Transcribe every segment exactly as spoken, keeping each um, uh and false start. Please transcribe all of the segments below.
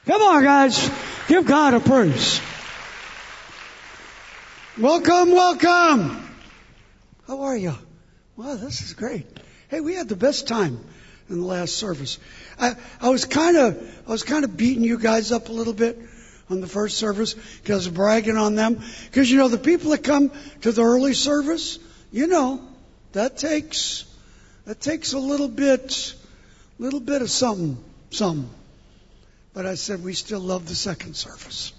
Come on, guys. Give God a praise. Welcome, welcome. How are you? Wow, this is great. Hey, we had the best time in the last service. I, I was kind of, I was kind of beating you guys up a little bit on the first service because bragging on them. Because you know the people that come to the early service, you know, that takes, that takes a little bit, little bit of something, something. But I said we still love the second service.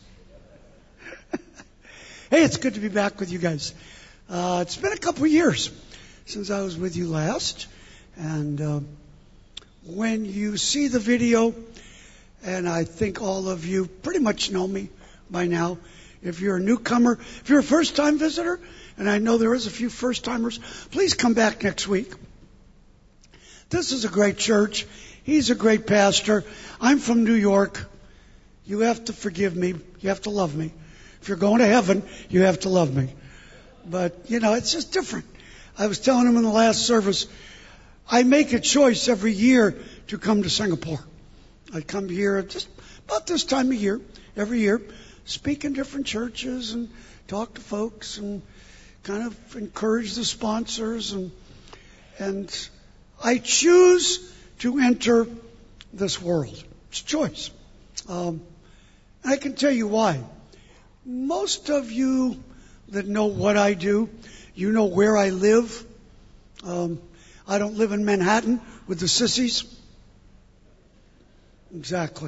Hey, it's good to be back with you guys. Uh, it's been a couple of years since I was with you last. And uh, when you see the video, and I think all of you pretty much know me by now. If you're a newcomer, if you're a first-time visitor, and I know there is a few first-timers, please come back next week. This is a great church. He's a great pastor. I'm from New York. You have to forgive me. You have to love me. If you're going to heaven, you have to love me. But, you know, it's just different. I was telling him in the last service, I make a choice every year to come to Singapore. I come here just about this time of year, every year, speak in different churches and talk to folks and kind of encourage the sponsors. And, and I choose to enter this world. It's a choice. Um, and I can tell you why. Most of you that know what I do, you know where I live. Um, I don't live in Manhattan with the sissies. Exactly.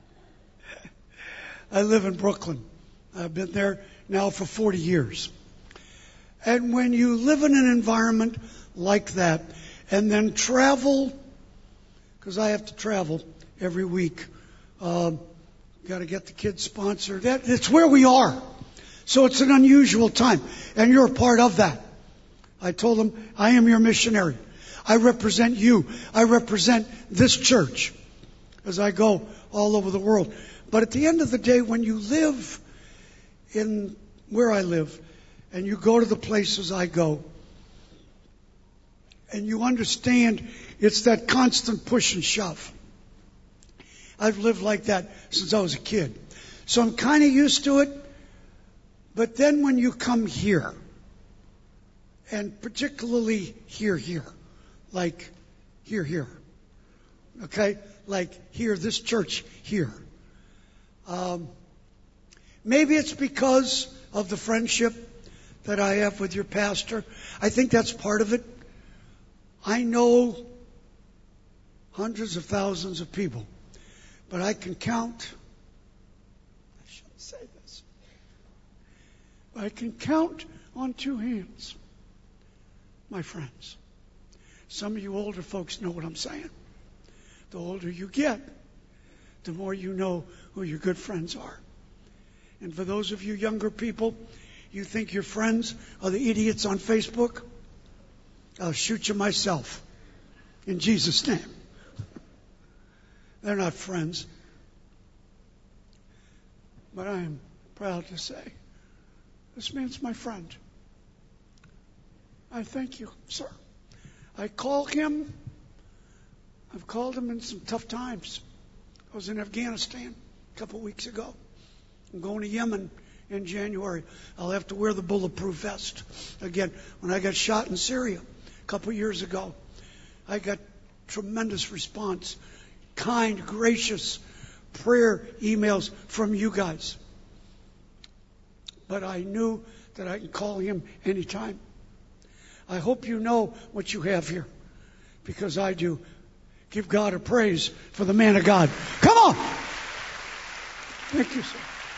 I live in Brooklyn. I've been there now for forty years. And when you live in an environment like that and then travel, because I have to travel every week, um, got to get the kids sponsored. That, it's where we are. So it's an unusual time. And you're a part of that. I told them, I am your missionary. I represent you. I represent this church as I go all over the world. But at the end of the day, when you live in where I live, and you go to the places I go, and you understand it's that constant push and shove. I've lived like that since I was a kid. So I'm kind of used to it. But then when you come here, and particularly here, here, like here, here, okay? Like here, this church here. Um, maybe it's because of the friendship that I have with your pastor. I think that's part of it. I know hundreds of thousands of people, but I can count, I shouldn't say this, but I can count on two hands my friends. Some of you older folks know what I'm saying. The older you get, the more you know who your good friends are. And for those of you younger people, you think your friends are the idiots on Facebook? I'll shoot you myself. In Jesus' name. They're not friends. But I am proud to say, this man's my friend. I thank you, sir. I call him. I've called him in some tough times. I was in Afghanistan a couple of weeks ago. I'm going to Yemen in January. I'll have to wear the bulletproof vest again. When I got shot in Syria a couple of years ago, I got tremendous response, kind, gracious prayer emails from you guys. But I knew that I could call him anytime. I hope you know what you have here, because I do. Give God a praise for the man of God. Come on! Thank you, sir.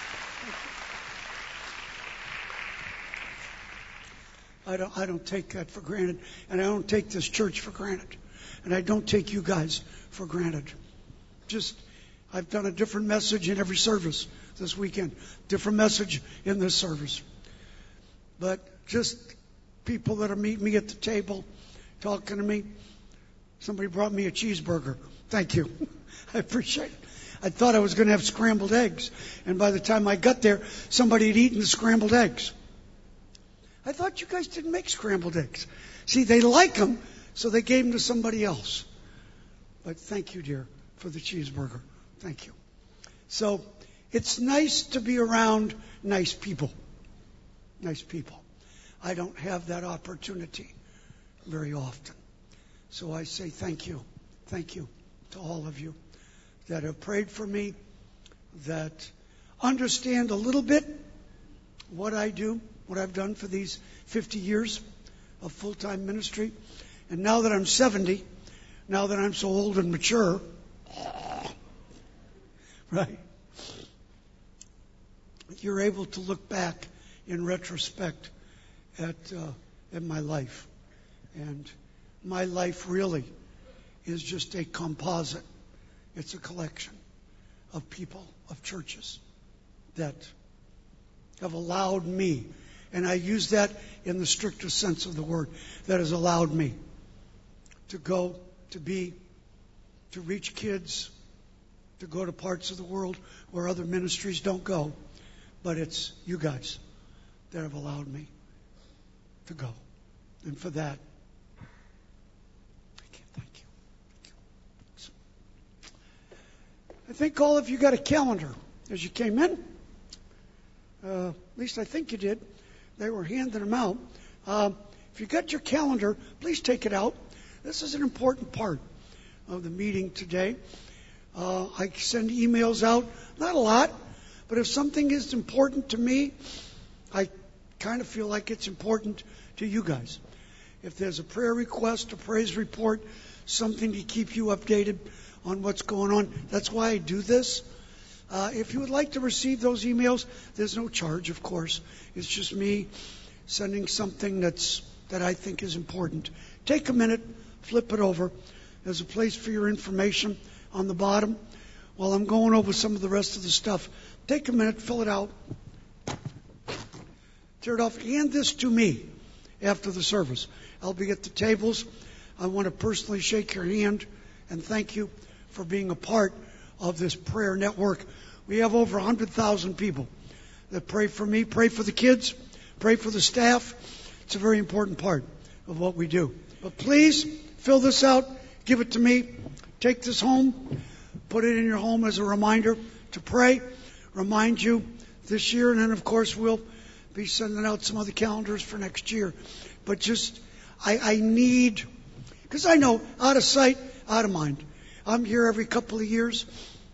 I don't, I don't take that for granted, and I don't take this church for granted, and I don't take you guys for granted. Just, I've done a different message in every service this weekend, different message in this service. But just people that are meeting me at the table, talking to me. Somebody brought me a cheeseburger. Thank you. I appreciate it. I thought I was going to have scrambled eggs, and by the time I got there, somebody had eaten the scrambled eggs. I thought you guys didn't make scrambled eggs. See, they like them, so they gave them to somebody else. But thank you, dear, for the cheeseburger. Thank you. So it's nice to be around nice people. Nice people. I don't have that opportunity very often. So I say thank you. Thank you to all of you that have prayed for me, that understand a little bit what I do, what I've done for these fifty years of full-time ministry. And now that I'm seventy, now that I'm so old and mature, right, you're able to look back in retrospect at uh, at my life. And my life really is just a composite. It's a collection of people, of churches that have allowed me, and I use that in the strictest sense of the word, that has allowed me to go, to be, to reach kids, to go to parts of the world where other ministries don't go. But it's you guys that have allowed me to go. And for that, thank you, thank you, thank you. I think all of you got a calendar as you came in. Uh, at least I think you did. They were handing them out. Uh, if you got your calendar, please take it out. This is an important part of the meeting today. Uh, I send emails out, not a lot, but if something is important to me, I kind of feel like it's important to you guys. If there's a prayer request, a praise report, something to keep you updated on what's going on, that's why I do this. Uh, if you would like to receive those emails, there's no charge, of course. It's just me sending something that's that I think is important. Take a minute, flip it over. There's a place for your information on the bottom. While I'm going over some of the rest of the stuff, take a minute, fill it out, tear it off, hand this to me after the service. I'll be at the tables. I want to personally shake your hand and thank you for being a part of this prayer network. We have over one hundred thousand people that pray for me, pray for the kids, pray for the staff. It's a very important part of what we do. But please fill this out, give it to me, take this home, put it in your home as a reminder to pray, remind you this year, and then of course we'll be sending out some other calendars for next year. But just, I, I need, because I know out of sight, out of mind. I'm here every couple of years.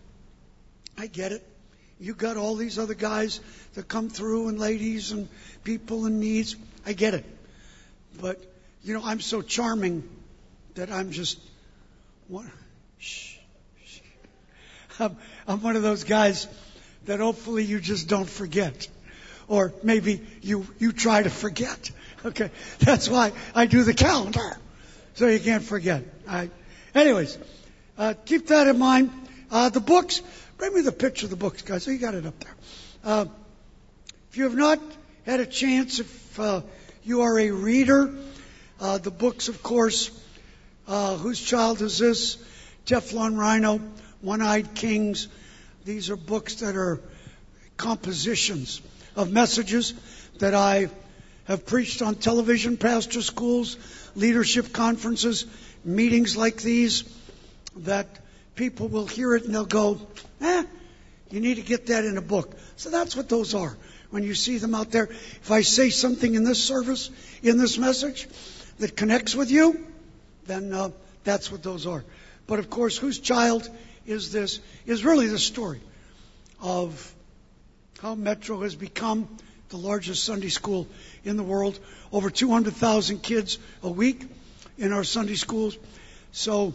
I get it. You got all these other guys that come through, and ladies and people in needs. I get it. But, you know, I'm so charming that I'm just, what? Shh, shh. I'm, I'm one of those guys that hopefully you just don't forget. Or maybe you, you try to forget. Okay. That's why I do the calendar. So you can't forget. I, anyways, uh, keep that in mind. Uh, the books. Bring me the picture of the books, guys. So you got it up there. Uh, if you have not had a chance, if uh, you are a reader, uh, the books, of course, uh, Whose Child Is This? Teflon Rhino, One-Eyed Kings. These are books that are compositions of messages that I have preached on television, pastor schools, leadership conferences, meetings like these, that people will hear it and they'll go, eh, you need to get that in a book. So that's what those are. When you see them out there, if I say something in this service, in this message, that connects with you, then uh, that's what those are. But of course, Whose Child Is This? Is really the story of how Metro has become the largest Sunday school in the world. Over two hundred thousand kids a week in our Sunday schools. So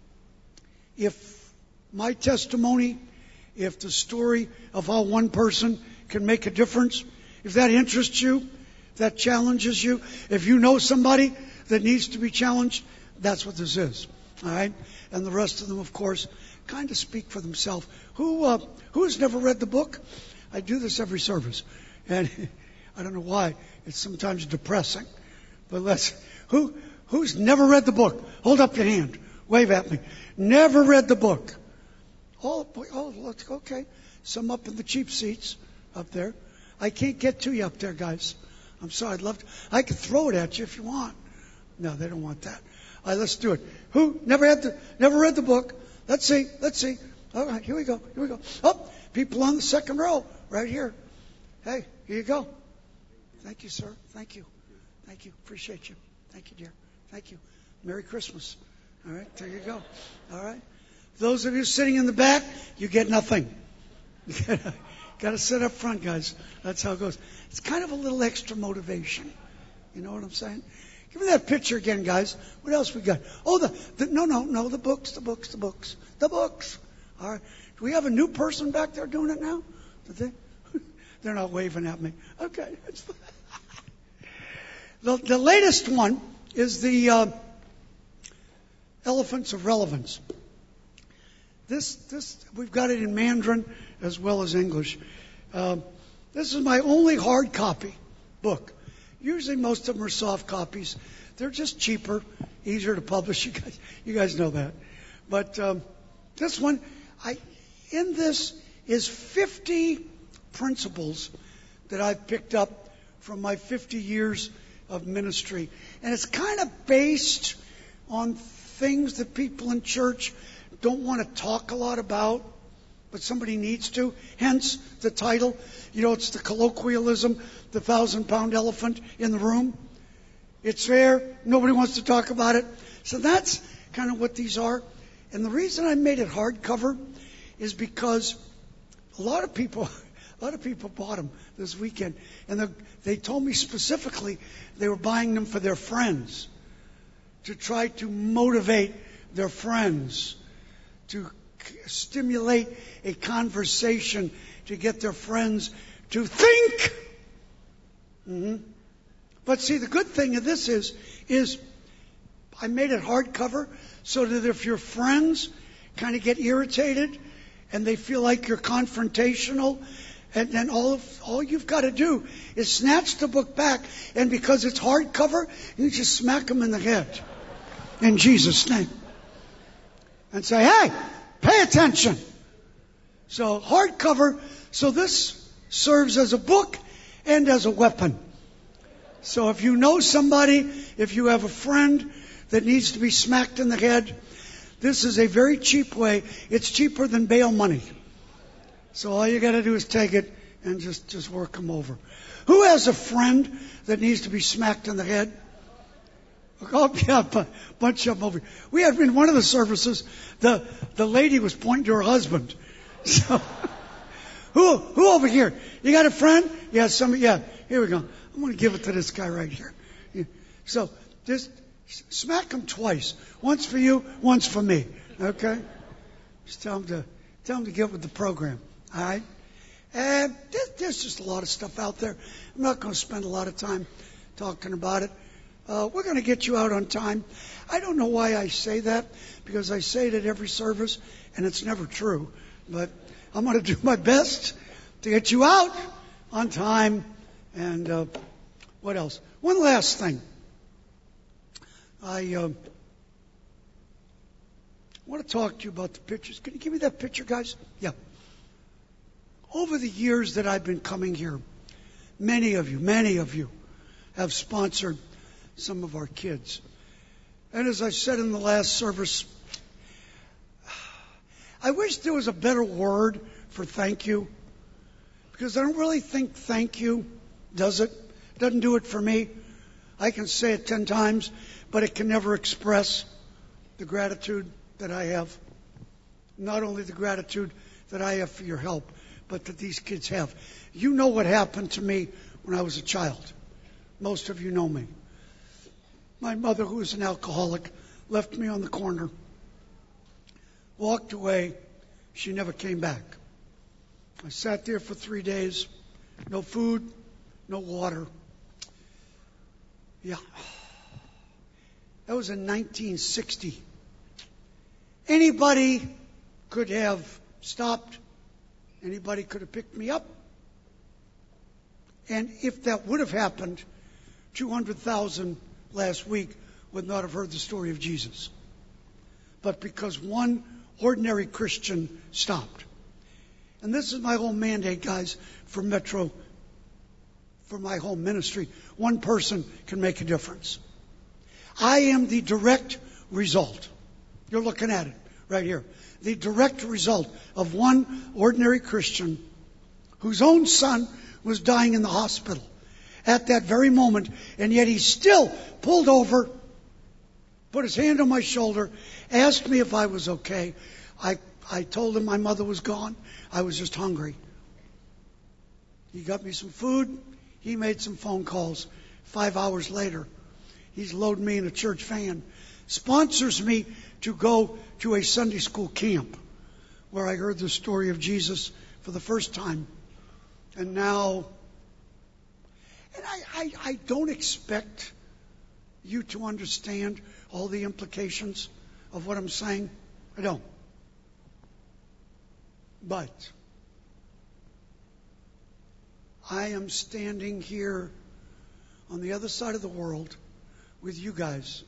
if my testimony, if the story of how one person can make a difference, if that interests you, if that challenges you, if you know somebody that needs to be challenged, that's what this is. All right? And the rest of them, of course, kind of speak for themselves. Who uh, who has never read the book? I do this every service. And I don't know why. It's sometimes depressing. But let's, who who's never read the book? Hold up your hand. Wave at me. Never read the book. Oh, oh, okay. Some up in the cheap seats up there. I can't get to you up there, guys. I'm sorry. I'd love to. I could throw it at you if you want. No, they don't want that. All right, let's do it. Who never had the, never read the book? Let's see. Let's see. All right, here we go. Here we go. Oh, People on the second row, right here. Hey, here you go. Thank you, sir. Thank you. Thank you. Appreciate you. Thank you, dear. Thank you. Merry Christmas. All right, there you go. All right. Those of you sitting in the back, you get nothing. You got to sit up front, guys. That's how it goes. It's kind of a little extra motivation. You know what I'm saying? Give me that picture again, guys. What else we got? Oh, the, the no, no, no, the books, the books, the books, the books. All right. Do we have a new person back there doing it now? Did they? They're not waving at me. Okay. the, the latest one is the uh, Elephants of Relevance. This, this, we've got it in Mandarin as well as English. Uh, this is my only hard copy book. Usually most of them are soft copies. They're just cheaper, easier to publish. You guys, you guys know that. But um, this one, I, in this is fifty principles that I've picked up from my fifty years of ministry. And it's kind of based on things that people in church don't want to talk a lot about, but somebody needs to. Hence the title. You know, it's the colloquialism, the thousand pound elephant in the room. It's there. Nobody wants to talk about it. So that's kind of what these are. And the reason I made it hardcover is because a lot of people, a lot of people bought them this weekend. And they told me specifically they were buying them for their friends, to try to motivate their friends, to stimulate a conversation, to get their friends to think. Mm-hmm. But see, the good thing of this is, is I made it hardcover so that if your friends kind of get irritated and they feel like you're confrontational, and then all of, all you've got to do is snatch the book back, and because it's hardcover, you just smack them in the head in Jesus' name and say, "Hey, pay attention." So hardcover. So this serves as a book and as a weapon. So if you know somebody, if you have a friend that needs to be smacked in the head, this is a very cheap way. It's cheaper than bail money. So all you got to do is take it and just, just work them over. Who has a friend that needs to be smacked in the head? Oh, yeah, a bunch of them over here. We had in one of the services, the, the lady was pointing to her husband. So, who, who over here? You got a friend? Yeah, somebody, yeah, here we go. I'm going to give it to this guy right here. Yeah. So, just smack him twice. Once for you, once for me. Okay? Just tell him to, tell him to get with the program. All right? And there's, there's just a lot of stuff out there. I'm not going to spend a lot of time talking about it. Uh, we're going to get you out on time. I don't know why I say that, because I say it at every service, and it's never true. But I'm going to do my best to get you out on time. And uh, what else? One last thing. I uh, want to talk to you about the pictures. Can you give me that picture, guys? Yeah. Over the years that I've been coming here, many of you, many of you have sponsored some of our kids. And as I said in the last service, I wish there was a better word for thank you, because I don't really think thank you does it. It doesn't do it for me. I can say it ten times, but it can never express the gratitude that I have. Not only the gratitude that I have for your help, but that these kids have. You know what happened to me when I was a child. Most of you know me. My mother, who was an alcoholic, left me on the corner, walked away. She never came back. I sat there for three days. No food, no water. Yeah. That was in nineteen sixty. Anybody could have stopped. Anybody could have picked me up. And if that would have happened, two hundred thousand last week would not have heard the story of Jesus. But because one ordinary Christian stopped. And this is my whole mandate, guys, for Metro, for my whole ministry. One person can make a difference. I am the direct result. You're looking at it right here. the direct result of one ordinary Christian whose own son was dying in the hospital at that very moment, and yet he still pulled over, put his hand on my shoulder, asked me if I was okay. I, I told him my mother was gone. I was just hungry. He got me some food. He made some phone calls. Five hours later, he's loading me in a church van, sponsors me to go to a Sunday school camp where I heard the story of Jesus for the first time. And now, and I, I, I don't expect you to understand all the implications of what I'm saying. I don't. But I am standing here on the other side of the world with you guys.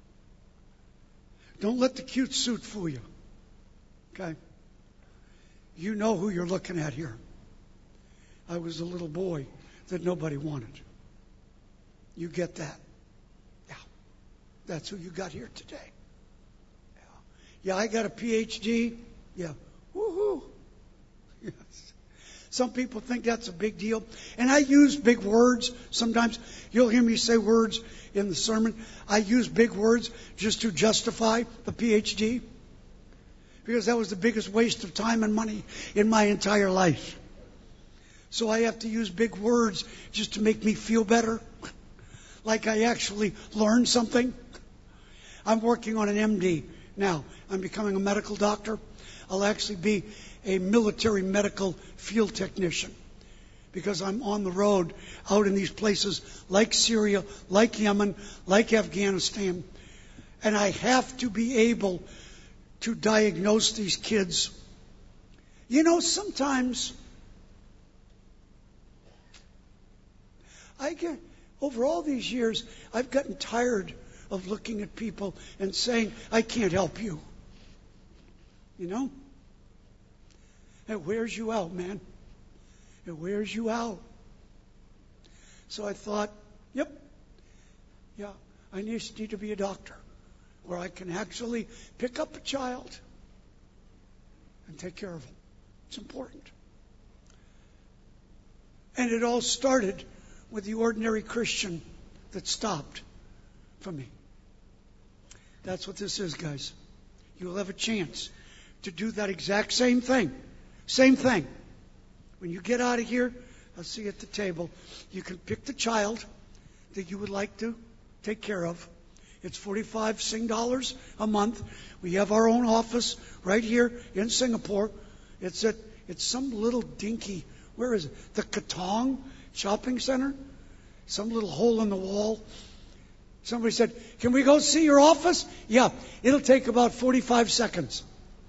Don't let the cute suit fool you. Okay? You know who you're looking at here. I was a little boy that nobody wanted. You get that? Yeah. That's who you got here today. Yeah. Yeah, I got a P H D. Yeah. Woohoo. Yes. Some people think that's a big deal. And I use big words sometimes. You'll hear me say words in the sermon. I use big words just to justify the P H D. Because that was the biggest waste of time and money in my entire life. So I have to use big words just to make me feel better. Like I actually learned something. I'm working on an M D now. I'm becoming a medical doctor. I'll actually be a military medical field technician because I'm on the road out in these places like Syria, like Yemen, like Afghanistan. And I have to be able to diagnose these kids. You know, sometimes I get, over all these years, I've gotten tired of looking at people and saying, I can't help you. You know? It wears you out, man. It wears you out. So I thought, yep, yeah, I need to be a doctor where I can actually pick up a child and take care of him. It's important. And it all started with the ordinary Christian that stopped for me. That's what this is, guys. You'll have a chance to do that exact same thing. Same thing. When you get out of here, I'll see you at the table. You can pick the child that you would like to take care of. It's forty-five Sing dollars a month. We have our own office right here in Singapore. It's at it's some little dinky, where is it? The Katong Shopping Center? Some little hole in the wall. Somebody said, can we go see your office? Yeah, it'll take about forty-five seconds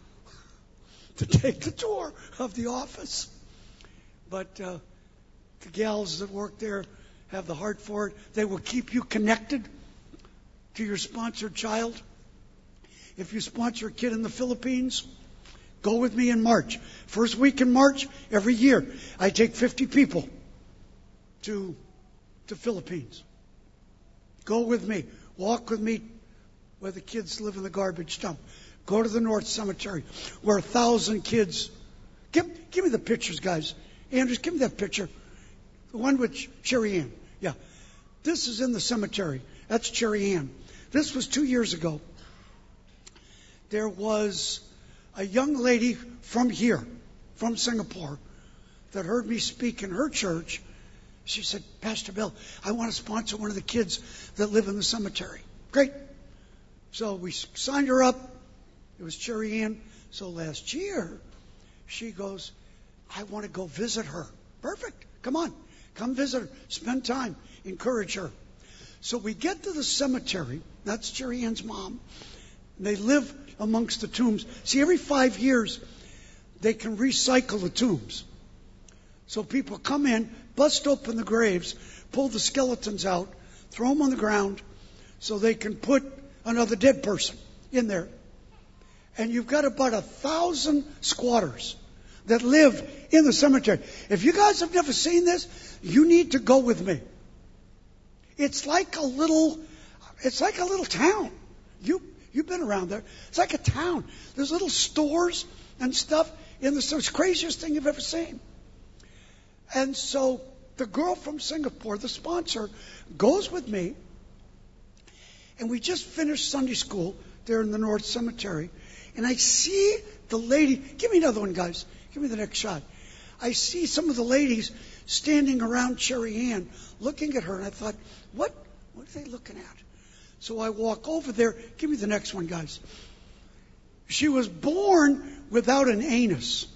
to take the tour of the office. But uh, the gals that work there have the heart for it. They will keep you connected to your sponsored child. If you sponsor a kid in the Philippines, go with me in March. First week in March, every year, I take fifty people to the Philippines. Go with me. Walk with me where the kids live in the garbage dump. Go to the North Cemetery where a thousand kids. Give, give me the pictures, guys. Andrews, give me that picture. The one with Cherry Ann. Yeah. This is in the cemetery. That's Cherry Ann. This was two years ago. There was a young lady from here, from Singapore, that heard me speak in her church. She said, Pastor Bill, I want to sponsor one of the kids that live in the cemetery. Great. So we signed her up. It was Cherry Ann. So last year, she goes, I want to go visit her. Perfect. Come on. Come visit her. Spend time. Encourage her. So we get to the cemetery. That's Cherry Ann's mom. They live amongst the tombs. See, every five years, they can recycle the tombs. So people come in, bust open the graves, pull the skeletons out, throw them on the ground so they can put another dead person in there. And you've got about a thousand squatters that live in the cemetery. If you guys have never seen this, you need to go with me. It's like a little, it's like a little town. You You've been around there. It's like a town. There's little stores and stuff in the store. It's the craziest thing you've ever seen. And so the girl from Singapore, the sponsor, goes with me. And we just finished Sunday school there in the North Cemetery. And I see the lady. Give me another one, guys. Give me the next shot. I see some of the ladies standing around Cherry Ann looking at her. And I thought, what, what are they looking at? So I walk over there. Give me the next one, guys. She was born without an anus.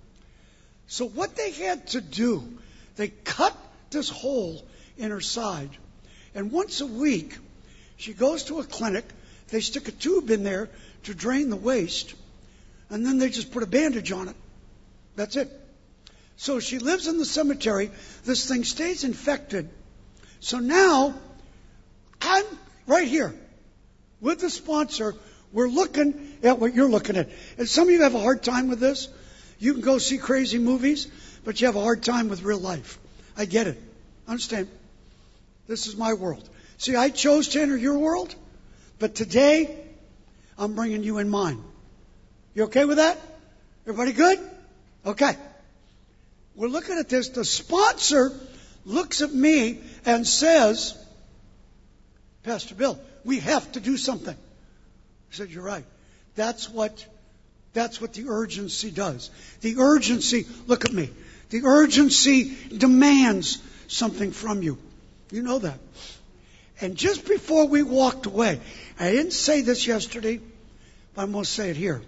So what they had to do, they cut this hole in her side. And once a week, she goes to a clinic. They stick a tube in there to drain the waste. And then they just put a bandage on it. That's it. So she lives in the cemetery. This thing stays infected. So now, I'm right here with the sponsor. We're looking at what you're looking at. And some of you have a hard time with this. You can go see crazy movies, but you have a hard time with real life. I get it. Understand? This is my world. See, I chose to enter your world, but today I'm bringing you in mine. You okay with that? Everybody good? Okay. We're looking at this. The sponsor looks at me and says, Pastor Bill, we have to do something. I said, you're right. That's what, that's what the urgency does. The urgency, look at me. The urgency demands something from you. You know that. And just before we walked away, I didn't say this yesterday, but I'm going to say it here.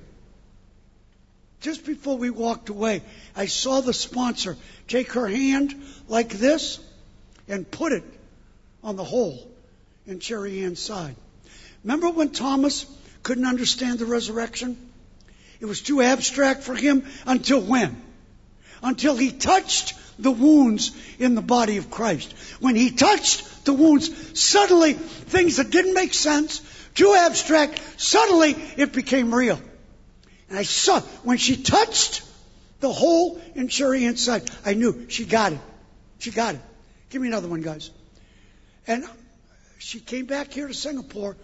Just before we walked away, I saw the sponsor take her hand like this and put it on the hole in Cherry Ann's side. Remember when Thomas couldn't understand the resurrection? It was too abstract for him until when? Until he touched the wounds in the body of Christ. When he touched the wounds, suddenly things that didn't make sense, too abstract, suddenly it became real. And I saw, when she touched the hole in Cherry Ann's side, I knew she got it. She got it. Give me another one, guys. And she came back here to Singapore.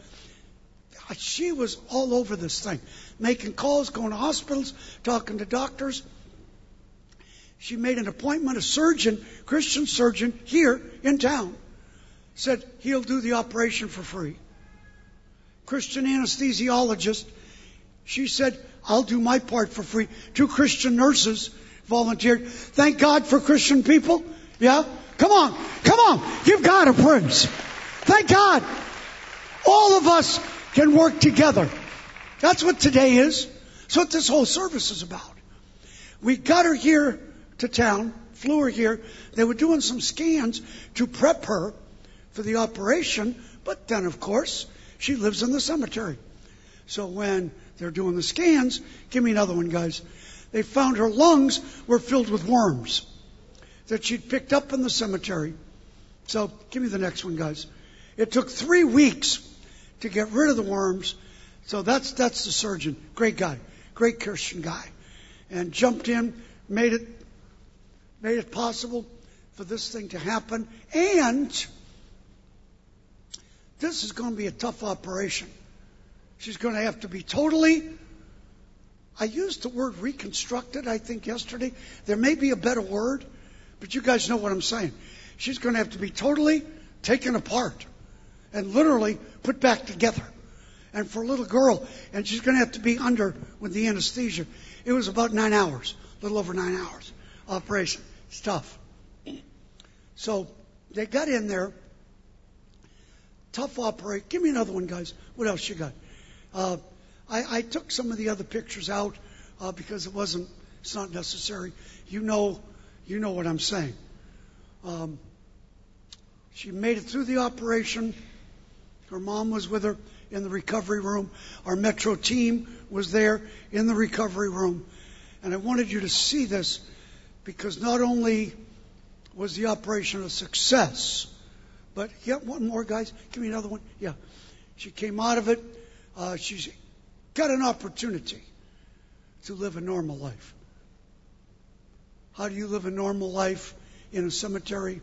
She was all over this thing, making calls, going to hospitals, talking to doctors. She made an appointment, a surgeon, Christian surgeon, here in town. Said he'll do the operation for free. Christian anesthesiologist. She said, I'll do my part for free. Two Christian nurses volunteered. Thank God for Christian people. Yeah? Come on. Come on. Give God a praise. Thank God. All of us can work together. That's what today is. That's what this whole service is about. We got her here to town, flew her here. They were doing some scans to prep her for the operation. But then, of course, she lives in the cemetery. So when they're doing the scans, give me another one, guys. They found her lungs were filled with worms that she'd picked up in the cemetery. So give me the next one, guys. It took three weeks to get rid of the worms. So that's that's the surgeon. Great guy. Great Christian guy. And jumped in, made it made it possible for this thing to happen. And this is going to be a tough operation. She's going to have to be totally, I used the word reconstructed, I think, yesterday. There may be a better word, but you guys know what I'm saying. She's going to have to be totally taken apart and literally put back together. And for a little girl, and she's going to have to be under with the anesthesia. It was about nine hours, a little over nine hours operation. It's tough. So they got in there. Tough operation. Give me another one, guys. What else you got? Uh, I, I took some of the other pictures out uh, because it wasn't. It's not necessary. You know, you know what I'm saying. Um, she made it through the operation. Her mom was with her in the recovery room. Our Metro team was there in the recovery room, and I wanted you to see this because not only was the operation a success, but yeah, one more, guys. Give me another one. Yeah, she came out of it. Uh, she's got an opportunity to live a normal life. How do you live a normal life in a cemetery?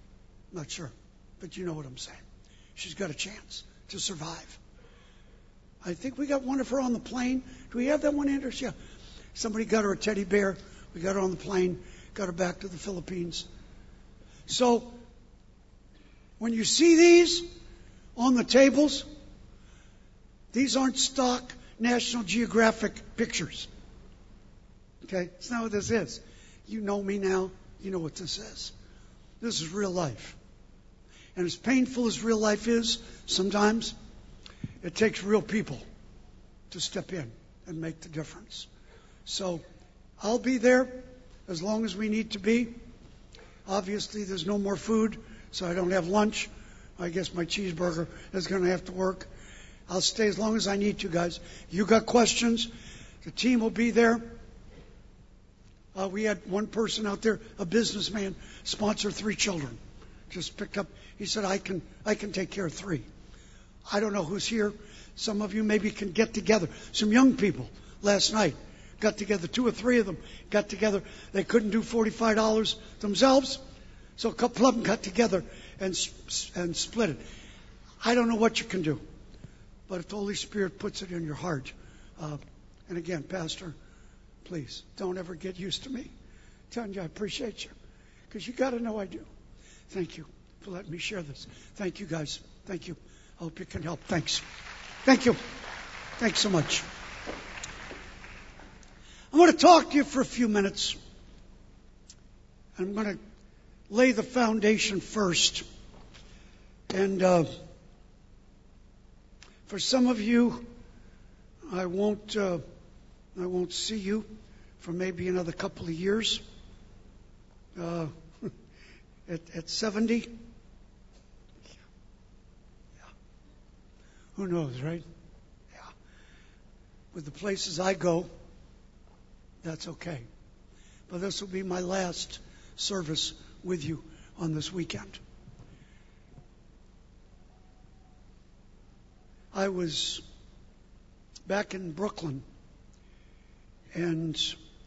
Not sure, but you know what I'm saying. She's got a chance to survive. I think we got one of her on the plane. Do we have that one, Anders? Yeah. Somebody got her a teddy bear. We got her on the plane, got her back to the Philippines. So, when you see these on the tables, these aren't stock National Geographic pictures. Okay? It's not what this is. You know me now. You know what this is. This is real life. And as painful as real life is, sometimes it takes real people to step in and make the difference. So I'll be there as long as we need to be. Obviously, there's no more food, so I don't have lunch. I guess my cheeseburger is going to have to work. I'll stay as long as I need to, guys. You got questions? The team will be there. Uh, we had one person out there, a businessman, sponsor three children. Just picked up. He said, I can, I can take care of three. I don't know who's here. Some of you maybe can get together. Some young people last night got together. Two or three of them got together. They couldn't do forty-five dollars themselves. So a couple of them got together and, and split it. I don't know what you can do. But if the Holy Spirit puts it in your heart. Uh, and again, Pastor, please don't ever get used to me telling you I appreciate you. Because you got to know I do. Thank you for letting me share this. Thank you, guys. Thank you. I hope you can help. Thanks. Thank you. Thanks so much. I want to talk to you for a few minutes. I'm going to lay the foundation first. And uh, for some of you, I won't, uh, I won't see you for maybe another couple of years. Uh, at, at seventy. Yeah. Who knows, right? Yeah. With the places I go, that's okay. But this will be my last service with you on this weekend. I was back in Brooklyn, and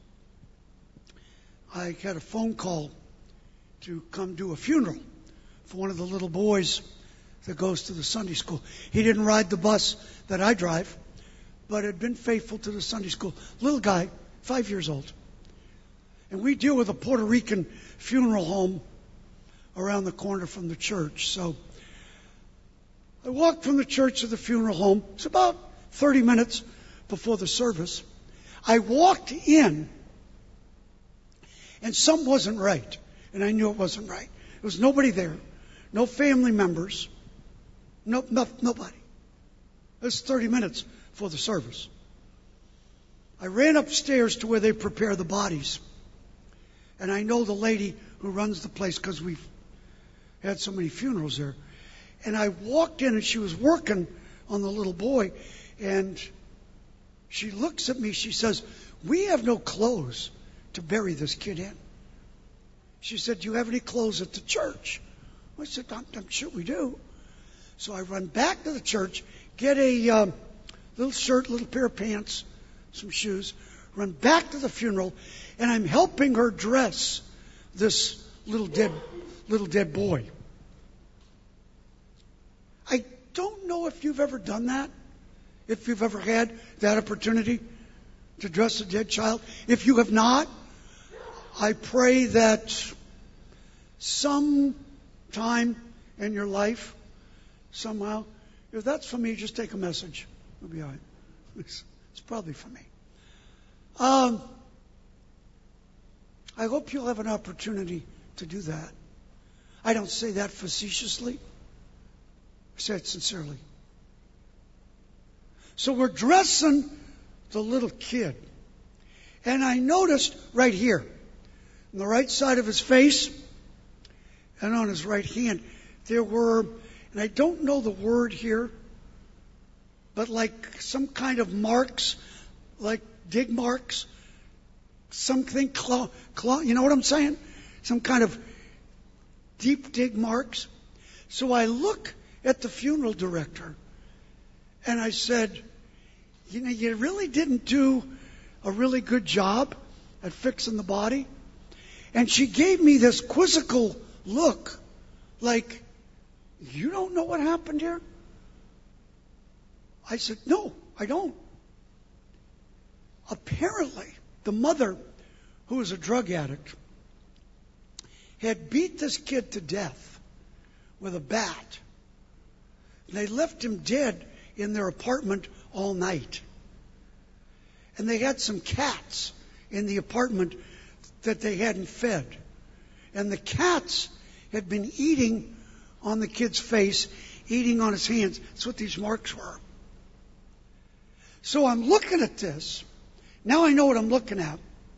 I had a phone call to come do a funeral for one of the little boys that goes to the Sunday school. He didn't ride the bus that I drive, but had been faithful to the Sunday school. Little guy, five years old. And we deal with a Puerto Rican funeral home around the corner from the church. So I walked from the church to the funeral home. It's about thirty minutes before the service. I walked in, and something wasn't right. And I knew it wasn't right. There was nobody there. No family members. No, no, nobody. It was thirty minutes before the service. I ran upstairs to where they prepare the bodies. And I know the lady who runs the place because we've had so many funerals there. And I walked in, and she was working on the little boy. And she looks at me. She says, "We have no clothes to bury this kid in." She said, "Do you have any clothes at the church?" I said, I'm, I'm sure we do. So I run back to the church, get a um, little shirt, little pair of pants, some shoes, run back to the funeral, and I'm helping her dress this little dead, little dead boy. I don't know if you've ever done that, if you've ever had that opportunity to dress a dead child. If you have not, I pray that some time in your life, somehow, if that's for me, just take a message. It'll be all right. It's, it's probably for me. Um, I hope you'll have an opportunity to do that. I don't say that facetiously. I say it sincerely. So we're dressing the little kid. And I noticed right here, on the right side of his face and on his right hand, there were, and I don't know the word here, but like some kind of marks, like dig marks, something, claw, claw, you know what I'm saying? Some kind of deep dig marks. So I look at the funeral director and I said, you know, you really didn't do a really good job at fixing the body. And she gave me this quizzical look, like, you don't know what happened here? I said, no, I don't. Apparently, the mother, who was a drug addict, had beat this kid to death with a bat. They left him dead in their apartment all night. And they had some cats in the apartment that they hadn't fed. And the cats had been eating on the kid's face, eating on his hands. That's what these marks were. So I'm looking at this. Now I know what I'm looking at.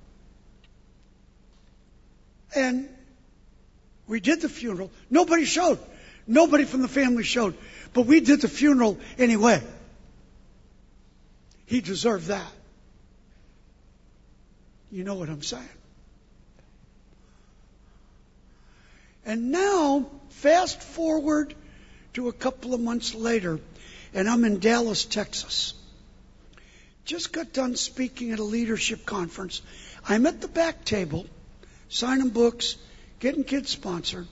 And we did the funeral. Nobody showed. Nobody from the family showed. But we did the funeral anyway. He deserved that. You know what I'm saying? And now, fast forward to a couple of months later, and I'm in Dallas, Texas. Just got done speaking at a leadership conference. I'm at the back table, signing books, getting kids sponsored.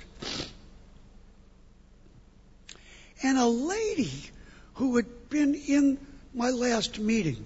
And a lady who had been in my last meeting,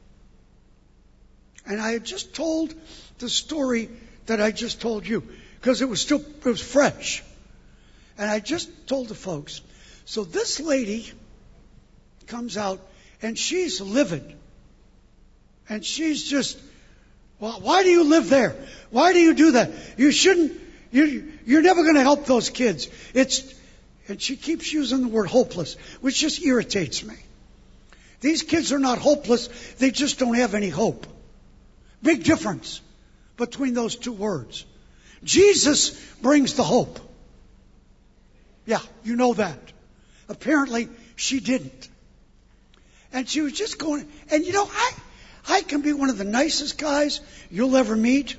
and I had just told the story that I just told you, because it was still, it was fresh. And I just told the folks. So this lady comes out, and she's livid. And she's just, well, why do you live there? Why do you do that? You shouldn't, you, you're never going to help those kids. It's, and she keeps using the word hopeless, which just irritates me. These kids are not hopeless. They just don't have any hope. Big difference between those two words. Jesus brings the hope. Yeah, you know that. Apparently, she didn't. And she was just going, and you know, I, I can be one of the nicest guys you'll ever meet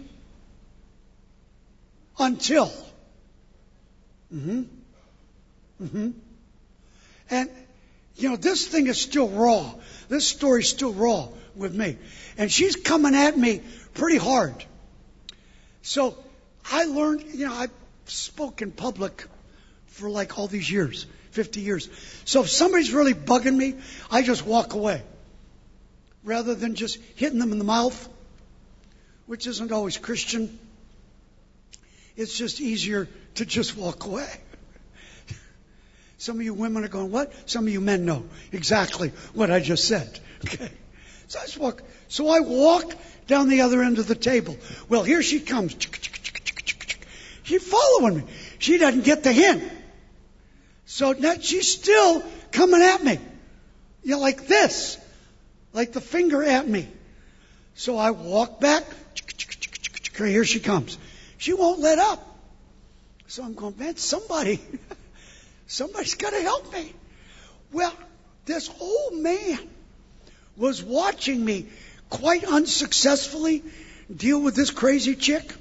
until. Mm-hmm. Mm-hmm. And, you know, this thing is still raw. This story's still raw with me. And she's coming at me pretty hard. So I learned, you know, I spoke in public for like all these years, fifty years. So if somebody's really bugging me, I just walk away. Rather than just hitting them in the mouth, which isn't always Christian. It's just easier to just walk away. Some of you women are going, what? Some of you men know exactly what I just said. Okay. So I just walk. So I walk down the other end of the table. Well, here she comes. She's following me. She doesn't get the hint. So now she's still coming at me. You know, like this. Like the finger at me. So I walk back. Here she comes. She won't let up. So I'm going, man, somebody, somebody's got to help me. Well, this old man was watching me quite unsuccessfully deal with this crazy chick.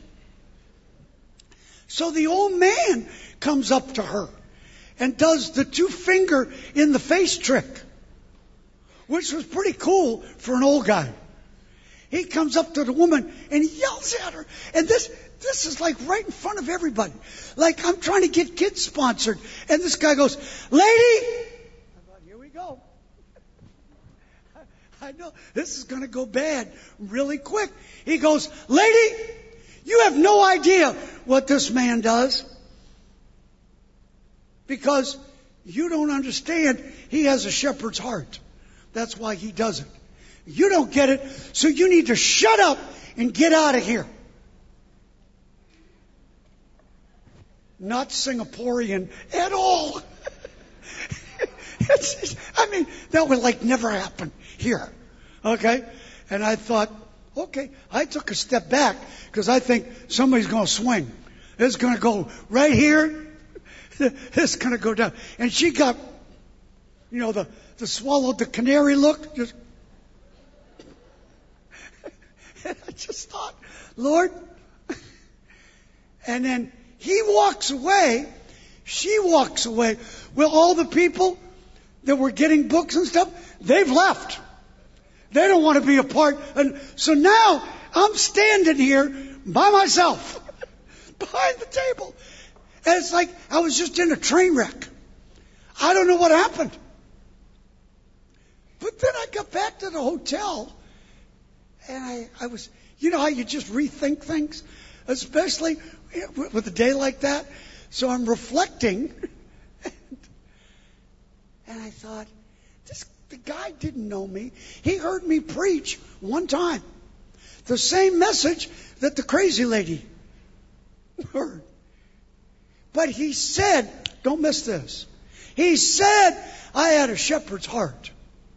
So the old man comes up to her and does the two finger in the face trick, which was pretty cool for an old guy. He comes up to the woman and he yells at her. And this, this is like right in front of everybody. Like I'm trying to get kids sponsored. And this guy goes, lady! I thought, here we go. I know this is going to go bad really quick. He goes, lady, you have no idea what this man does. Because you don't understand. He has a shepherd's heart. That's why he does it. You don't get it, so you need to shut up and get out of here. Not Singaporean at all. It's, I mean, that would like never happen here. Okay? And I thought, okay, I took a step back because I think somebody's going to swing. It's going to go right here. It's going to go down. And she got, you know, the, the swallowed the canary look. Just, and I just thought, Lord. And then he walks away. She walks away. Well, all the people that were getting books and stuff, they've left. They don't want to be a part. And so now I'm standing here by myself behind the table. And it's like I was just in a train wreck. I don't know what happened. But then I got back to the hotel, and I, I was, you know how you just rethink things, especially with a day like that. So I'm reflecting, and, and I thought, this the guy didn't know me. He heard me preach one time, the same message that the crazy lady heard. But he said, don't miss this. He said, I had a shepherd's heart.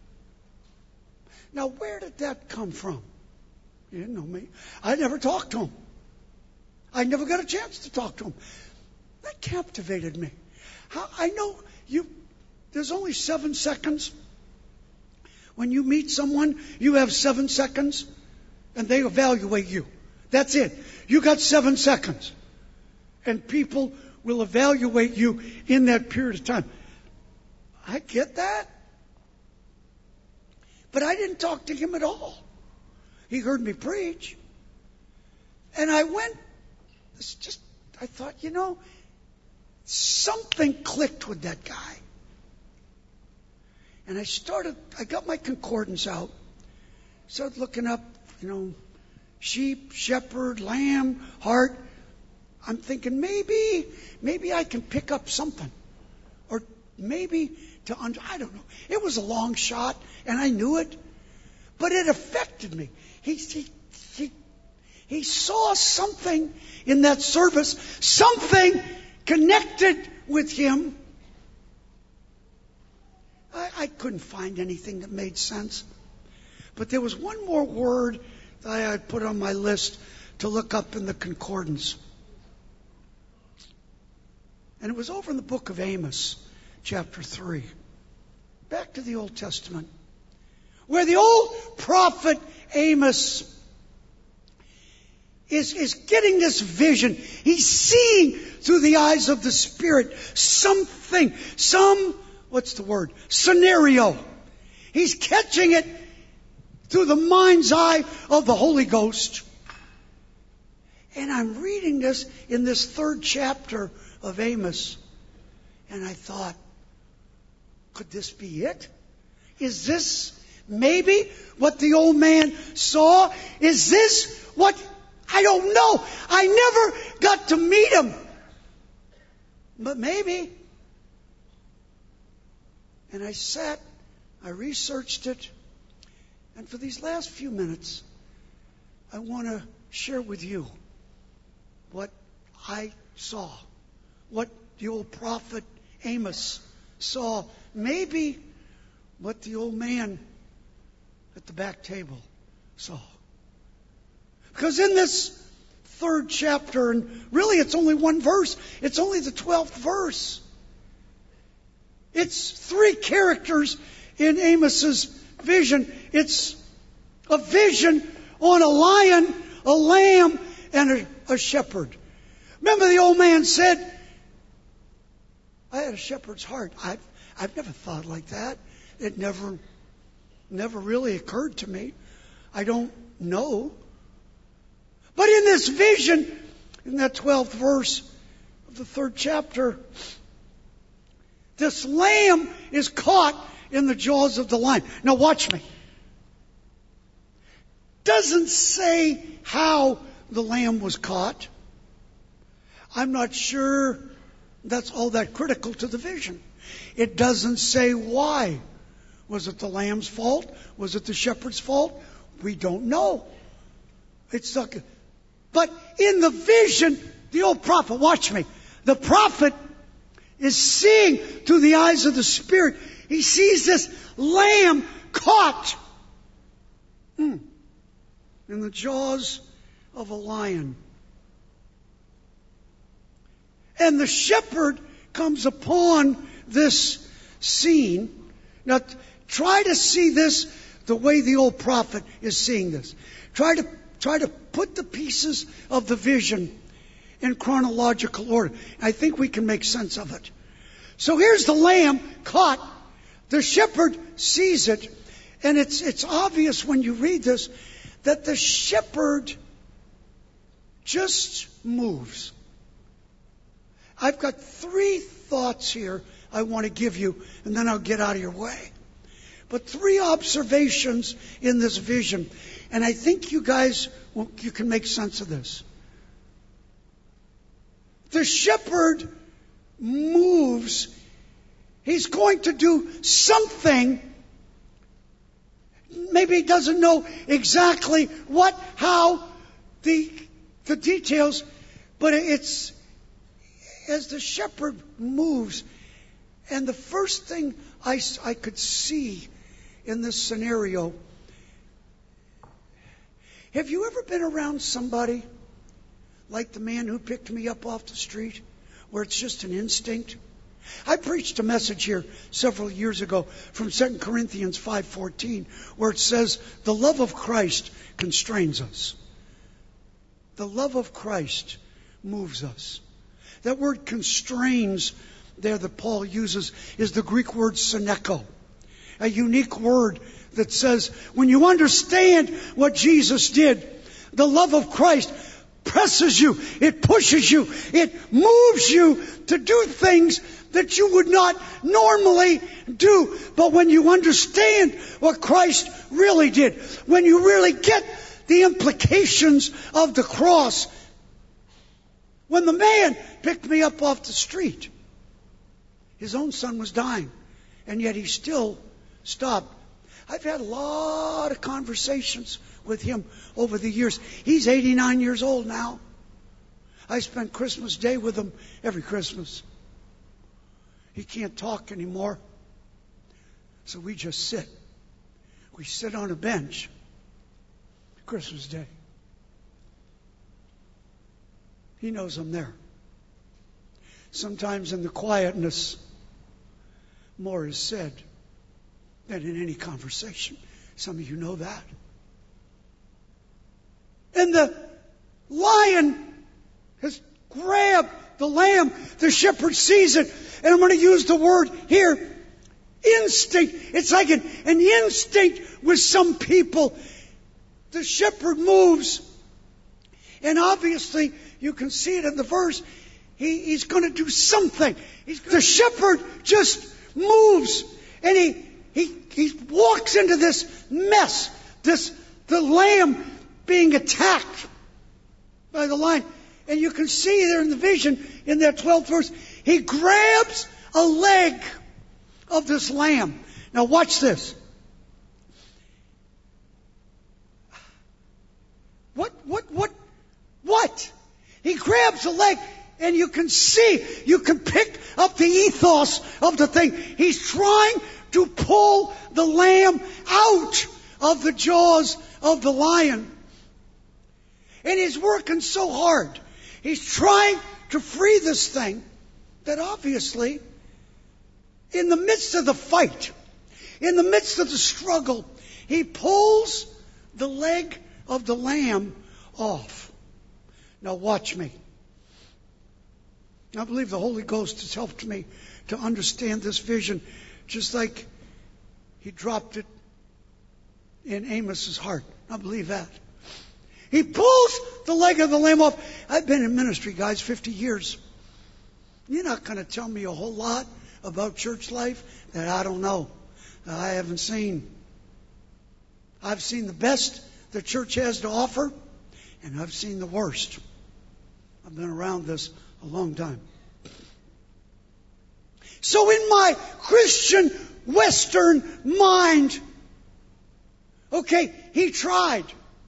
Now, where did that come from? He didn't know me. I never talked to him. I never got a chance to talk to him. That captivated me. How, I know you. There's only seven seconds. When you meet someone, you have seven seconds, and they evaluate you. That's it. You got seven seconds. And people will evaluate you in that period of time. I get that. But I didn't talk to him at all. He heard me preach. And I went, it's just, I thought, you know, something clicked with that guy. And I started, I got my concordance out. Started looking up, you know, sheep, shepherd, lamb, heart. I'm thinking maybe, maybe I can pick up something. Or maybe to, under, I don't know. It was a long shot, and I knew it. But it affected me. He, he, he, he saw something in that service, something connected with him. I, I couldn't find anything that made sense. But there was one more word that I had put on my list to look up in the concordance. And it was over in the book of Amos, chapter three. Back to the Old Testament. Where the old prophet Amos is, is getting this vision. He's seeing through the eyes of the Spirit something, some, what's the word? Scenario. He's catching it through the mind's eye of the Holy Ghost. And I'm reading this in this third chapter of Amos. And I thought, could this be it? Is this maybe what the old man saw? Is this what? I don't know. I never got to meet him. But maybe. And I sat, I researched it. And for these last few minutes, I want to share with you what I saw. What the old prophet Amos saw. Maybe what the old man at the back table saw. Because in this third chapter, and really it's only one verse, it's only the twelfth verse. It's three characters in Amos's vision. It's a vision on a lion, a lamb, and a, a shepherd. Remember the old man said, I had a shepherd's heart. I've, I've never thought like that. It never, never really occurred to me. I don't know. But in this vision, in that twelfth verse of the third chapter, this lamb is caught in the jaws of the lion. Now watch me. Doesn't say how the lamb was caught. I'm not sure that's all that critical to the vision. It doesn't say why. Was it the lamb's fault? Was it the shepherd's fault? We don't know. It's not, but in the vision, the old prophet, watch me. The prophet is seeing through the eyes of the Spirit. He sees this lamb caught mm, in the jaws of a lion. And the shepherd comes upon this scene. Now, try to see this the way the old prophet is seeing this. Try to try to put the pieces of the vision in chronological order. I think we can make sense of it. So here's the lamb caught. The shepherd sees it, and it's it's obvious when you read this that the shepherd just moves. I've got three thoughts here I want to give you, and then I'll get out of your way. But three observations in this vision. And I think you guys, well, you can make sense of this. The shepherd moves. He's going to do something. Maybe he doesn't know exactly what, how, the, the details. But it's as the shepherd moves. And the first thing I, I could see in this scenario, have you ever been around somebody like the man who picked me up off the street, where it's just an instinct? I preached a message here several years ago from Second Corinthians five fourteen, where it says, the love of Christ constrains us. The love of Christ moves us. That word constrains there that Paul uses is the Greek word syneko, a unique word that says when you understand what Jesus did, the love of Christ presses you, it pushes you, it moves you to do things that you would not normally do. But when you understand what Christ really did, when you really get the implications of the cross, when the man picked me up off the street, his own son was dying, and yet he still stopped. I've had a lot of conversations with him over the years. He's eighty-nine years old now. I spend Christmas Day with him every Christmas. He can't talk anymore, so we just sit. We sit on a bench Christmas Day. He knows I'm there. Sometimes in the quietness, more is said than in any conversation. Some of you know that. And the lion has grabbed the lamb. The shepherd sees it. And I'm going to use the word here, instinct. It's like an, an instinct with some people. The shepherd moves. And obviously, you can see it in the verse. He, he's going to do something. He's the shepherd just moves. And he, he, he walks into this mess. This, the lamb being attacked by the lion. And you can see there in the vision, in that twelfth verse, he grabs a leg of this lamb. Now watch this. What, what, what, what? He grabs a leg, and you can see, you can pick up the ethos of the thing. He's trying to pull the lamb out of the jaws of the lion. And he's working so hard. He's trying to free this thing that obviously, in the midst of the fight, in the midst of the struggle, he pulls the leg of the lamb off. Now watch me. I believe the Holy Ghost has helped me to understand this vision, just like he dropped it in Amos's heart. I believe that. He pulls the leg of the lamb off. I've been in ministry, guys, fifty years. You're not going to tell me a whole lot about church life that I don't know, that I haven't seen. I've seen the best the church has to offer, and I've seen the worst. I've been around this a long time. So in my Christian Western mind, okay, he tried.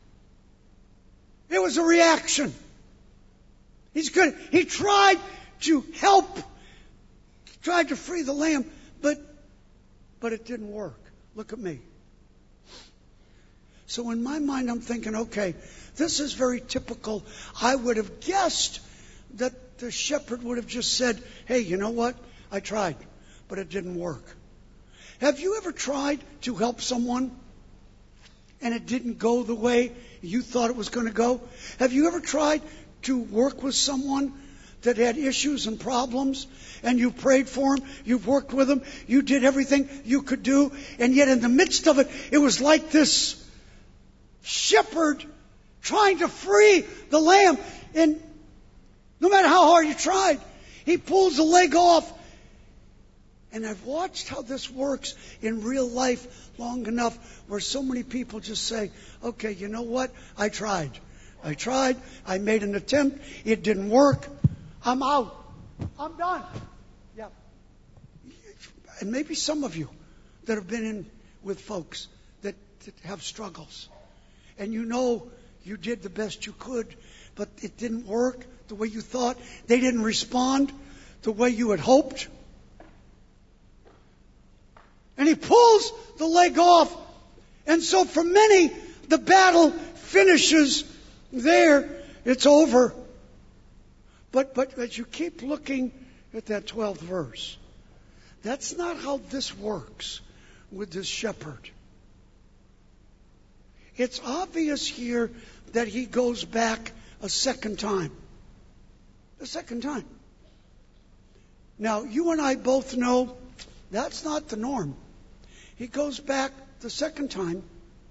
It was a reaction. He's good. He tried to help. He tried to free the lamb, but but it didn't work. Look at me. So in my mind, I'm thinking, okay, this is very typical. I would have guessed that the shepherd would have just said, hey, you know what? I tried, but it didn't work. Have you ever tried to help someone and it didn't go the way you thought it was going to go? Have you ever tried to work with someone that had issues and problems, and you prayed for them, you've worked with them, you did everything you could do, and yet in the midst of it, it was like this shepherd trying to free the lamb, and no matter how hard you tried, he pulls the leg off, And I've watched how this works in real life long enough where so many people just say, okay, you know what? I tried. I tried. I made an attempt. It didn't work. I'm out. I'm done. Yeah. And maybe some of you that have been in with folks that, that have struggles. And you know you did the best you could, but it didn't work the way you thought. They didn't respond the way you had hoped. And he pulls the leg off. And so for many, the battle finishes there. It's over. But, but as you keep looking at that twelfth verse, that's not how this works with this shepherd. It's obvious here that he goes back a second time. A second time. Now, you and I both know that's not the norm. He goes back the second time.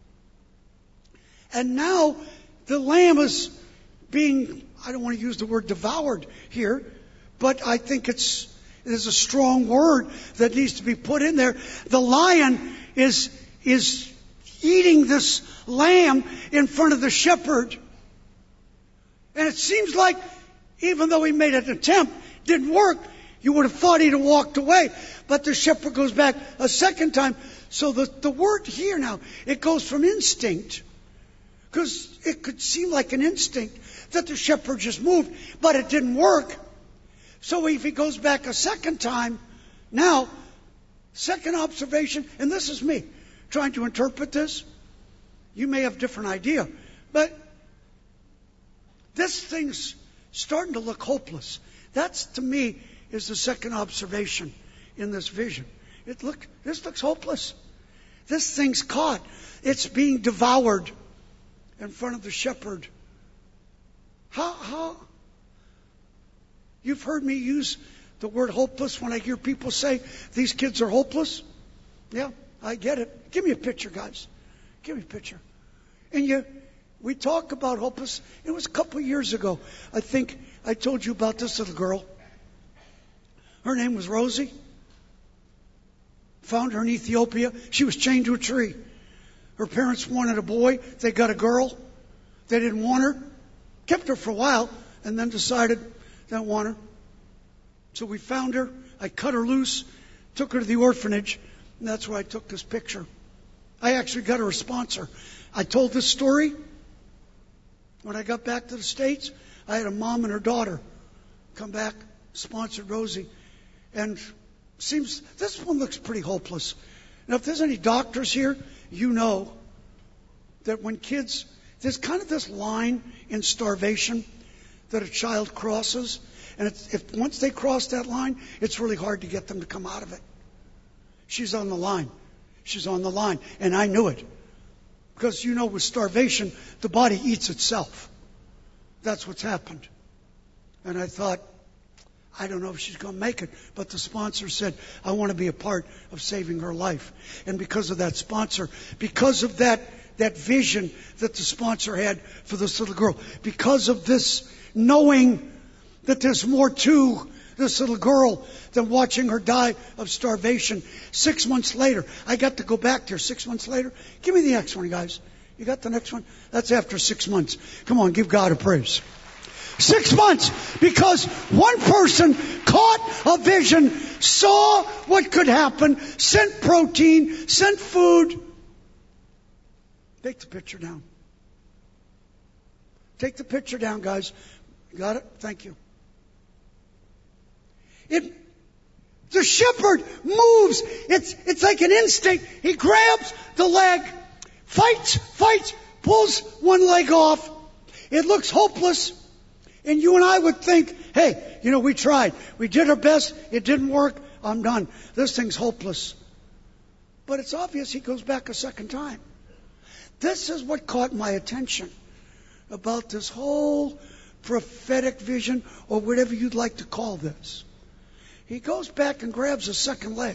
And now the lamb is being, I don't want to use the word devoured here, but I think it's, it is a strong word that needs to be put in there. The lion is, is eating this lamb in front of the shepherd. And it seems like even though he made an attempt, didn't work, you would have thought he'd have walked away. But the shepherd goes back a second time. So the, the word here now, it goes from instinct, because it could seem like an instinct that the shepherd just moved, but it didn't work. So if he goes back a second time, now, second observation, and this is me trying to interpret this. You may have a different idea, but this thing's starting to look hopeless. That's, to me, is the second observation in this vision. It look, this looks hopeless. This thing's caught. It's being devoured in front of the shepherd. How, how? You've heard me use the word hopeless when I hear people say, these kids are hopeless. Yeah, I get it. Give me a picture, guys. Give me a picture. And you, we talk about hopeless. It was a couple of years ago. I think I told you about this little girl. Her name was Rosie. Found her in Ethiopia. She was chained to a tree. Her parents wanted a boy. They got a girl. They didn't want her. Kept her for a while and then decided they didn't want her. So we found her. I cut her loose, took her to the orphanage, and that's where I took this picture. I actually got her a sponsor. I told this story when I got back to the States. I had a mom and her daughter come back, sponsored Rosie. And seems this one looks pretty hopeless. Now, if there's any doctors here, you know that when kids, there's kind of this line in starvation that a child crosses. And it's, if once they cross that line, it's really hard to get them to come out of it. She's on the line. She's on the line. And I knew it. Because, you know, with starvation, the body eats itself. That's what's happened. And I thought, I don't know if she's going to make it. But the sponsor said, I want to be a part of saving her life. And because of that sponsor, because of that, that vision that the sponsor had for this little girl, because of this knowing that there's more to this little girl than watching her die of starvation. Six months later, I got to go back there. Six months later, give me the next one, guys. You got the next one? That's after six months. Come on, give God a praise. Six months, because one person caught a vision, saw what could happen, sent protein, sent food. Take the picture down. Take the picture down, guys. Got it? Thank you. It, the shepherd moves. It's, it's like an instinct. He grabs the leg, fights, fights, pulls one leg off. It looks hopeless. And you and I would think, hey, you know, we tried. We did our best. It didn't work. I'm done. This thing's hopeless. But it's obvious he goes back a second time. This is what caught my attention about this whole prophetic vision, or whatever you'd like to call this. He goes back and grabs a second leg.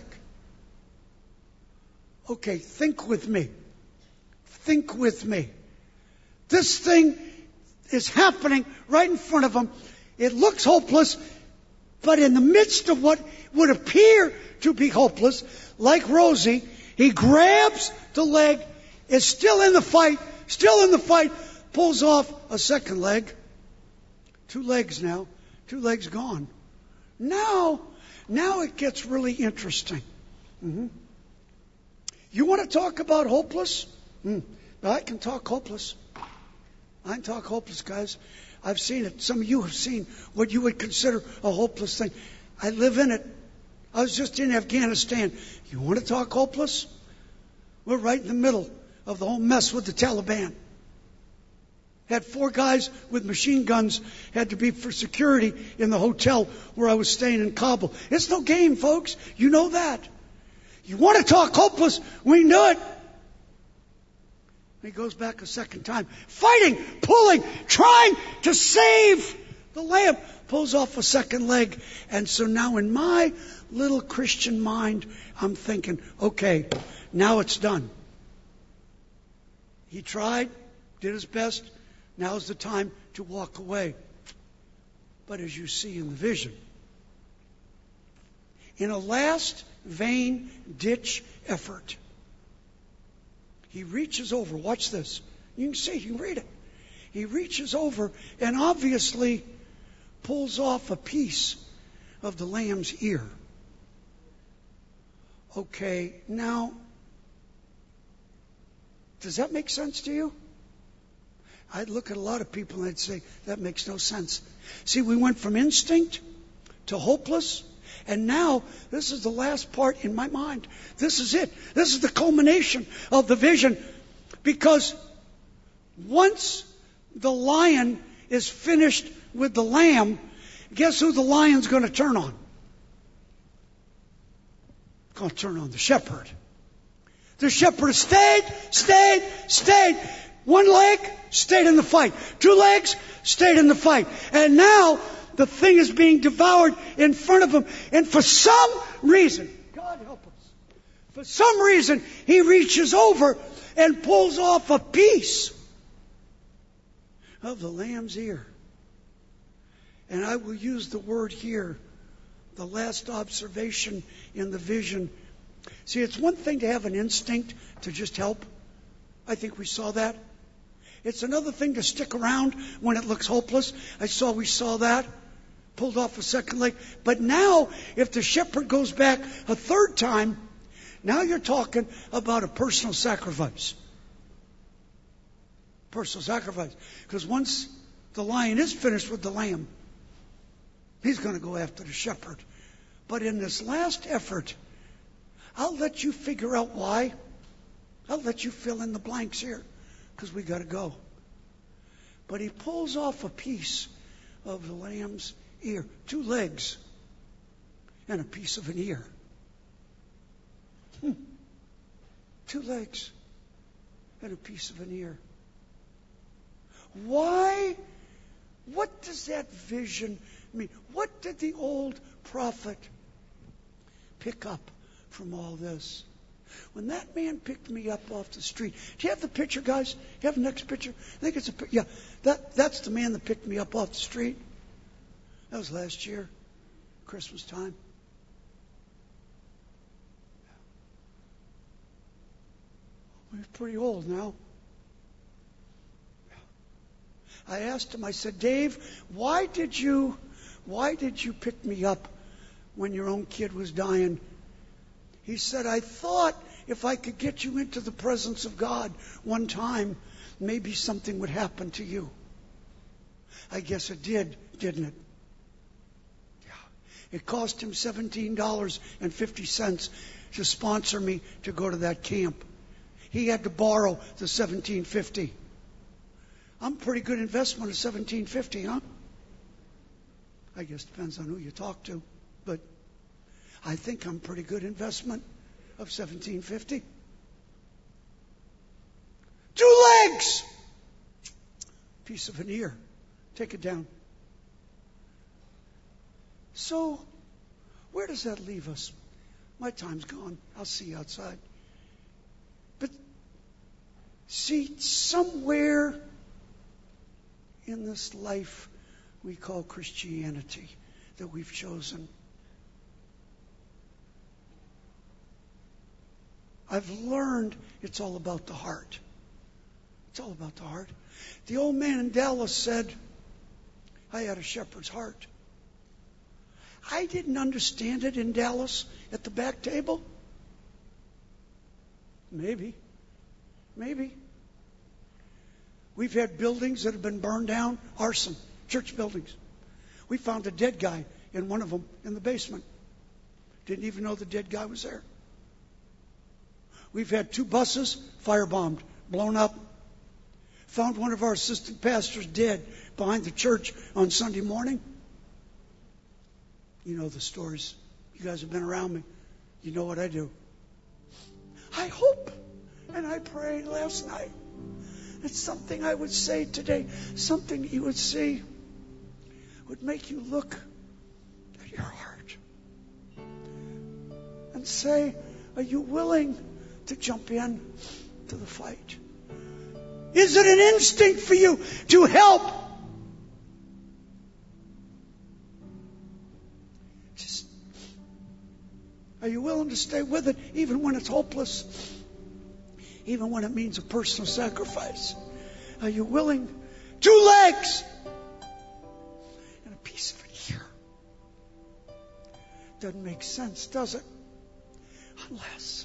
Okay, think with me. Think with me. This thing is happening right in front of him. It looks hopeless, But in the midst of what would appear to be hopeless, like Rosie, he grabs the leg, is still in the fight, still in the fight, pulls off a second leg. Two legs now. Two legs gone. Now, now it gets really interesting. Mm-hmm. You want to talk about hopeless? Mm. I can talk hopeless. I can talk hopeless, guys. I've seen it. Some of you have seen what you would consider a hopeless thing. I live in it. I was just in Afghanistan. You want to talk hopeless? We're right in the middle of the whole mess with the Taliban. Had four guys with machine guns, had to be for security in the hotel where I was staying in Kabul. It's no game, folks. You know that. You want to talk hopeless? We can do it. He goes back a second time, fighting, pulling, trying to save the lamb. Pulls off a second leg. And so now in my little Christian mind, I'm thinking, okay, now it's done. He tried, did his best. Now's the time to walk away. But as you see in the vision, in a last vain ditch effort, he reaches over. Watch this. You can see, you can read it. He reaches over and obviously pulls off a piece of the lamb's ear. Okay, now, does that make sense to you? I'd look at a lot of people and I'd say, that makes no sense. See, we went from instinct to hopeless, and now this is the last part in my mind. This is it. This is the culmination of the vision. Because once the lion is finished with the lamb, guess who the lion's going to turn on? Going to turn on the shepherd. The shepherd stayed, stayed, stayed. One leg, stayed in the fight. Two legs, stayed in the fight. And now the thing is being devoured in front of him. And for some reason, God help us, for some reason, he reaches over and pulls off a piece of the lamb's ear. And I will use the word here, the last observation in the vision. See, it's one thing to have an instinct to just help. I think we saw that. It's another thing to stick around when it looks hopeless. I saw we saw that. Pulled off a second leg. But now, if the shepherd goes back a third time, now you're talking about a personal sacrifice. Personal sacrifice. Because once the lion is finished with the lamb, he's going to go after the shepherd. But in this last effort, I'll let you figure out why. I'll let you fill in the blanks here, because we got to go. But he pulls off a piece of the lamb's ear. Two legs and a piece of an ear. Hmm. Two legs and a piece of an ear. Why? What does that vision mean? What did the old prophet pick up from all this? When that man picked me up off the street. Do you have the picture, guys? Do you have the next picture? I think it's a yeah. That that's the man that picked me up off the street. That was last year, Christmas time. He's pretty old now. I asked him. I said, Dave, why did you, why did you pick me up when your own kid was dying? He said, I thought if I could get you into the presence of God one time, maybe something would happen to you. I guess it did, didn't it? Yeah. It cost him seventeen dollars and fifty cents to sponsor me to go to that camp. He had to borrow the seventeen fifty. I'm a pretty good investment of seventeen fifty, huh? I guess it depends on who you talk to, but I think I'm a pretty good investment of seventeen fifty. Two legs, piece of an ear. Take it down. So, where does that leave us? My time's gone. I'll see you outside. But see, somewhere in this life we call Christianity, that we've chosen. I've learned it's all about the heart. It's all about the heart. The old man in Dallas said, I had a shepherd's heart. I didn't understand it in Dallas at the back table. Maybe. Maybe. We've had buildings that have been burned down, arson, church buildings. We found a dead guy in one of them in the basement. Didn't even know the dead guy was there. We've had two buses firebombed, blown up. Found one of our assistant pastors dead behind the church on Sunday morning. You know the stories. You guys have been around me. You know what I do. I hope and I prayed last night that something I would say today, something you would see, would make you look at your heart and say, are you willing to jump in to the fight? Is it an instinct for you to help? Just, are you willing to stay with it even when it's hopeless? Even when it means a personal sacrifice? Are you willing? Two legs and a piece of an ear. Doesn't make sense, does it? Unless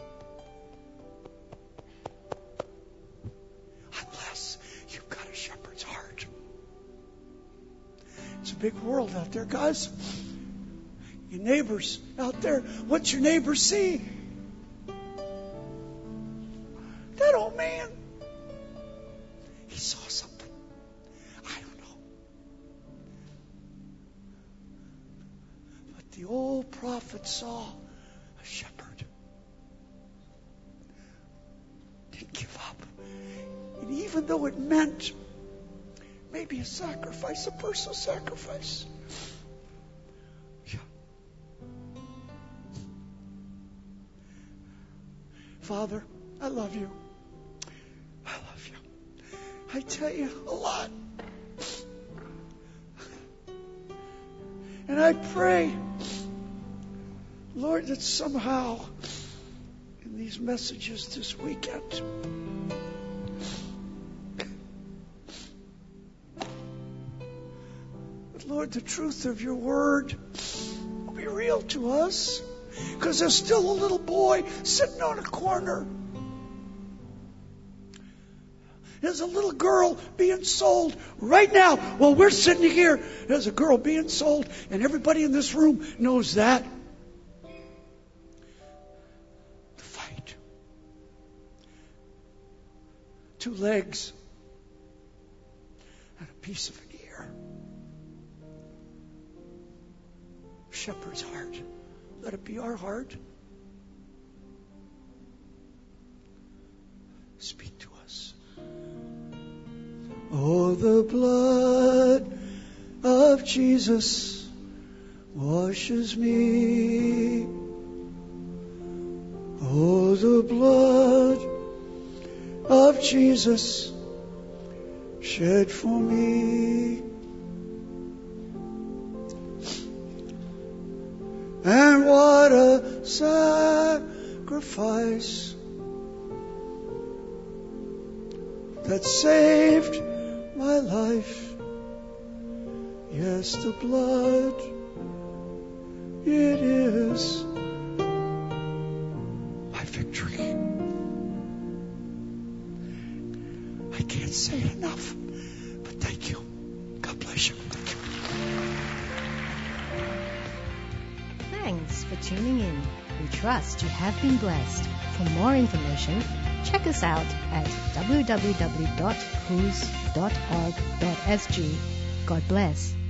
you've got a shepherd's heart. It's a big world out there, guys. Your neighbors out there, what's your neighbor see? That old man, he saw something. I don't know. But the old prophet saw a shepherd. Didn't give up. And even though it meant maybe a sacrifice, a personal sacrifice. Yeah. Father, I love you. I love you. I tell you a lot. And I pray, Lord, that somehow in these messages this weekend, Lord, the truth of your word will be real to us. Because there's still a little boy sitting on a corner. There's a little girl being sold right now. While we're sitting here, there's a girl being sold, and everybody in this room knows that. The fight. Two legs and a piece of an ear. Shepherd's heart. Let it be our heart. Speak to us. Oh, the blood of Jesus washes me. Oh, the blood of Jesus shed for me. And what a sacrifice that saved my life. Yes, the blood, it is my victory. I can't say it enough, but thank you. God bless you. Thank you. Thanks for tuning in. We trust you have been blessed. For more information, check us out at w w w dot whos dot org dot s g. God bless.